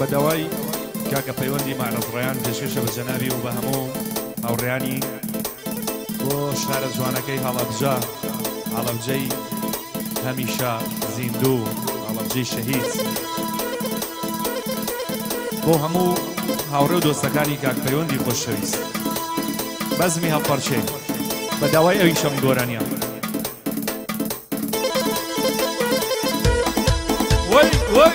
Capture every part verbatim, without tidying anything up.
بەدەوای کاکە پەیوەندی مانەزڕێیان پێشکەشە بە جەنابی و بە هەموو هاوڕێیانی بۆ شارە جوانەکەی هەڵەبجە هەڵەبجەی هەمیشە زیندوو هەڵەبجەی شەهید بۆ هەموو هاوڕێ و دۆستەکانی کاک پەیوەندی خۆشەویست بەزمی هەڵپەرچێ بە داوای ئەوی شەم گۆرانیان وەی وەی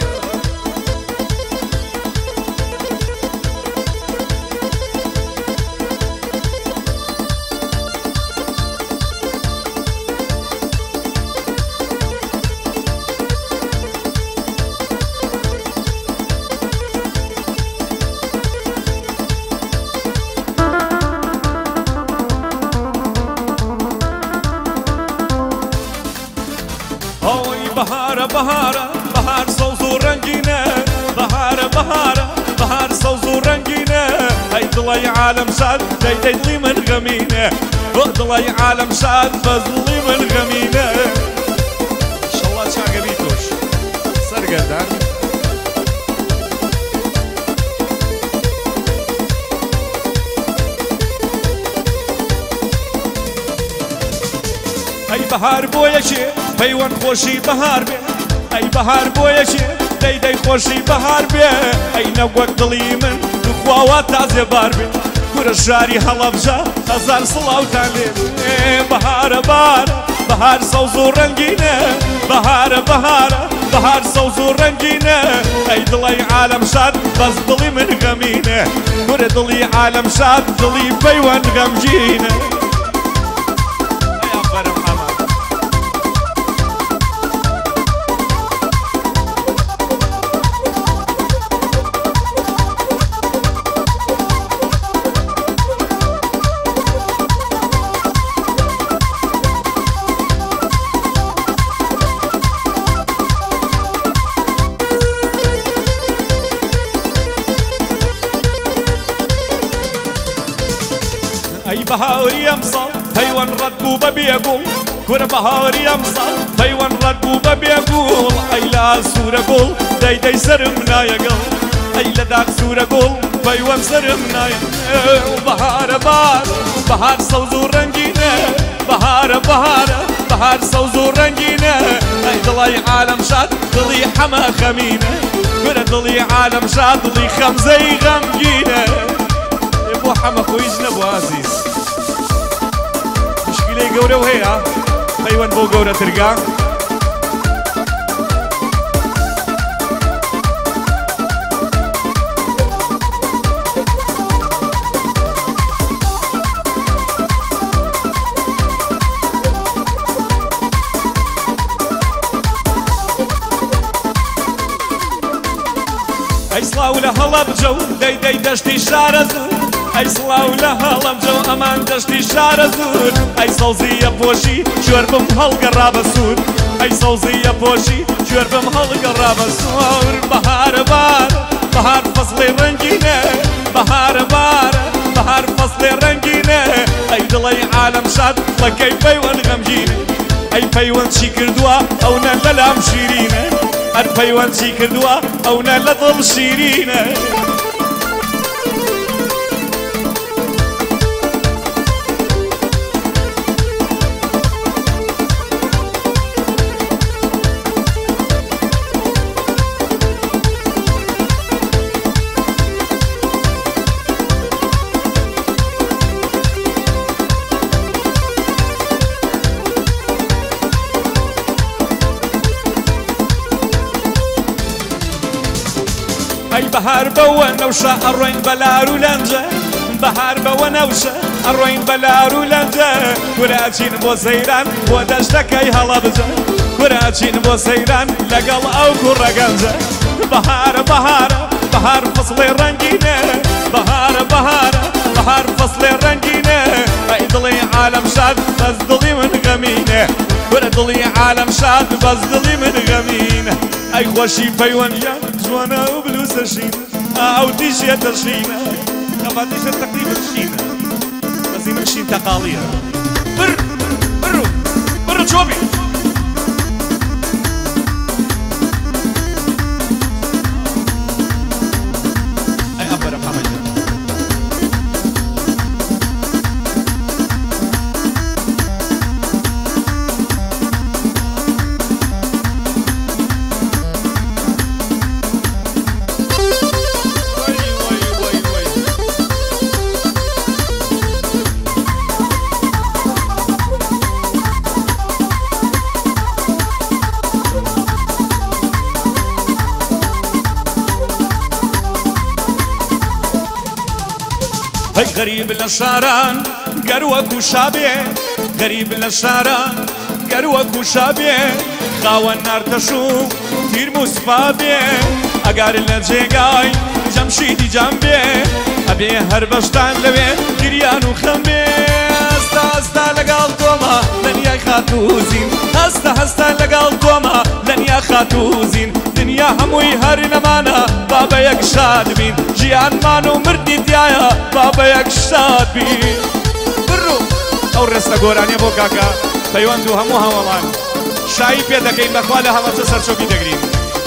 بهارة بهارة بهار صوص ورنجينة بهارة بهارة بهار صوص ورنجينة هاي ضلي عالم شاد داي داي ضلي من غمينة ضلي عالم شاد بزلي من غمينة إن شاء الله شاقريتوش سرقدان هاي بهار بويشي پەیوەند خۆشی بەهار بێ ئەی بەهار بۆیەکێ دەی دەی خۆشی بەهار بێ ئەی نەوەک دڵی من دوخواوە تازێ بار بێ کورە شاری هەڵەبجە هەزار سڵاوتان لێ بەهارە بارە بەهار سەوز و ڕەنگینە بەهارە بەهارە بەهار سەوز و ڕەنگینە ئەی دڵی عالەم شاد بەس دڵی من غەمینە کورە دڵی عالەم شاد دڵی پەیوەند غەمگینە أي بهاري أمصل هيوان ردبو ببيقول كورة بهاري أمصل هيوان ردبو ببيقول أي لا سورة قول داي داي سرمنا يقل أي لداك سورة قول هيوان سرمنا يقل بهار بار بهار صوزو رنجينة بهار بهار بهار صوزو رنجينة أي ضلي عالم شاد ضلي حما خمينة كورة ضلي عالم شاد ضلي خمزي غمجينة بۆ حەمە خۆیش نەبوو عزیز مشکلەی گەورە و هەیە پەیوەند بۆ گەورەترگا ئەی سڵاو لە هەڵەبجە و دەی دەی دەشتی شارە زوو ئەی سڵاو لە هەڵەبجە و ئەمان دەشتی شارە زور ئەی سەوزیە پۆشی کوێر بم هەڵگەڕا بە سوور ئەی سەوزیە پۆشی کوێر بم هەڵگەڕا بە سوور بەهارە بارە بەهار فەسڵی ڕەنگینە بەهارە بارە بەهار فەسڵی ڕەنگینە ئەی دڵی عالەم شاد بەکەی پەیوەند غەمگینە ئەی پەیوەند چی کردووە ئەو نە لە لام شیرینە هەر پەیوەند چی کردووە ئەو نە لە دڵ شیرینە أي بهار بوا نوشة أروين بلارو لنجة بهار بوا نوشة أروين بلارو لنجة كراتين بو سيران بو دشتكي هلبجة كراتين بو سيران لقل أو كرقنجة بهار بهار بهار فصل رنجينة بهار بهار بهار فصل رنجينة أي ضلي عالم شاد بس ضلي من غمينة كرة ضلي عالم شاد بس ضلي من غمينة أي خوشي بيوانيا جوانا وبلوس الشينة أو تيجي الشينة كما تيجي التقديم الشينة بس من شين تقالية بر برو برو جوبي هەی غەریب لە شاران گەر وەکو شابێ غەریب لە شاران گەر وەکو شابێ خاوەن نارتەش و تیرموسپا بێ ئەگەر لە جێگای جەمشیدی جام بێ ئەبێ هەر بەشتان لەوێ گریان و خەم بێ هەستا هەستا لەگەڵ تۆمە دنیای خاتووزین هەستا هەستا لەگەڵ تۆمە دنیا خاتووزین دنیا هەمووی هەر نەمانە با بە یەک شاد بین ژیانمان و مردی تایە با بە یەک شاد بین بڕۆ ئەو ڕێستە گۆرانیە بۆ کاکە پەیوەند و هەموو هەوڵان شایی پێ دەکەین بەخوا لە هەمەچە سەرچۆپی دەگرین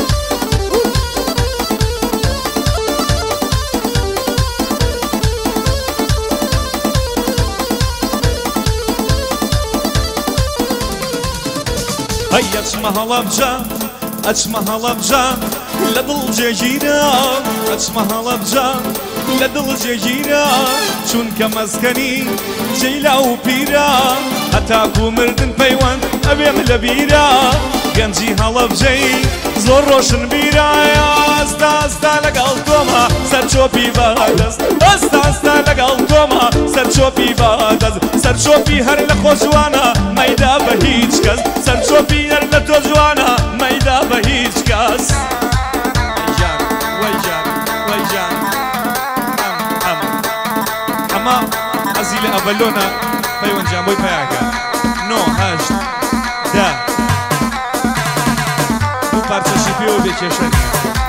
هەی ئەچمە هەڵەبجە ئەچمە هەڵەبجە لە دڵ جێگیرە ئەچمە هەڵەبجە لە دڵ جێگیرە چونکە مەسکەنی جەیلا و پیرە هەتاکو مردن پەیوەند ئەبێم لە بیرە گەنجی هەڵەبجەی زۆر ڕۆشن بیرە ئەستا ئەستا لەگەڵ تۆمە سەرچۆپی بەدەست ئەستا ئەستا لەگەڵ تۆمە سەرچۆپی بەدەست سەرچۆپی هەر لە خۆ جوانە مەیدا بە هیچ کەس سەرچۆپی هەر لە تۆ جوانە مەیدا بە هیچ کەس وەیجان وەیجان وەیجان ئەم ئەمە ئەزی لە ئەڤەلۆنە پەیوەندیان بۆی پەیاکە نۆ هەشت دە دوو پارچەشی پێوە بێکێشەنی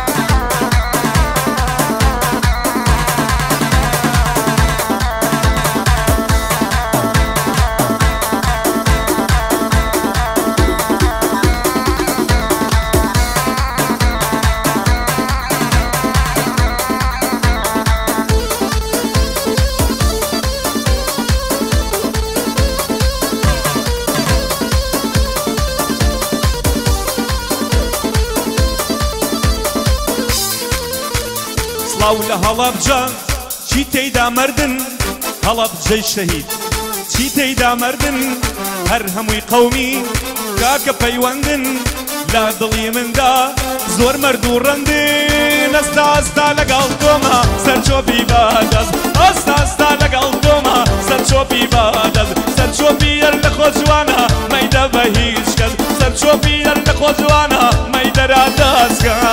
سڵاو لە هەڵەبجە چی تێیدا مەردن هەڵەبجەی شەهید چی تێیدا مەردن هەر هەمووی قەومی کاکە پەیوەندن لە دڵی مندا زۆر مەرد و ڕەندن ئەستا ئەستا لەگەڵ تۆمە سەرچۆپی بەدەست ئەستا ئەستا لەگەڵ تۆمە سەرچۆپی بەدەست سەرچۆپی هەر لە خۆ جوانە مەیدە بە هیچ کەس سەرچۆپی هەر لە خۆ جوانە مەیدەرا دەستکە